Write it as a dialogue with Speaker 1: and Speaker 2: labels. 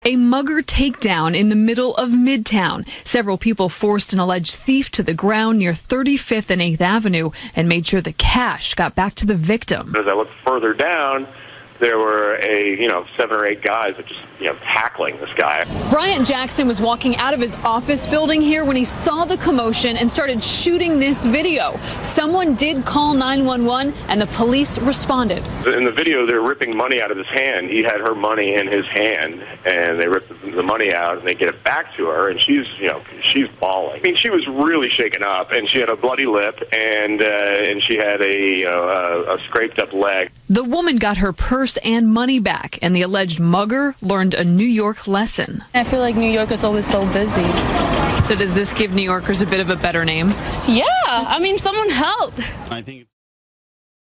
Speaker 1: A mugger takedown in the middle of Midtown. Several people forced an alleged thief to the ground near 35th and 8th Avenue and made sure the cash got back to the victim.
Speaker 2: As I looked further down, there were 7 or 8 guys that just, tackling this guy.
Speaker 1: Bryant Jackson was walking out of his office building here when he saw the commotion and started shooting this video. Someone did call 911 and the police responded.
Speaker 2: In the video, they're ripping money out of his hand. He had her money in his hand, and they ripped the money out, and they get it back to her, and she's bawling. I mean, she was really shaken up, and she had a bloody lip, and she had a scraped up leg.
Speaker 1: The woman got her purse and money back, and the alleged mugger learned a New York lesson.
Speaker 3: I feel like New York is always so busy.
Speaker 1: So does this give New Yorkers a bit of a better name?
Speaker 3: Yeah, I mean, someone help.
Speaker 4: I think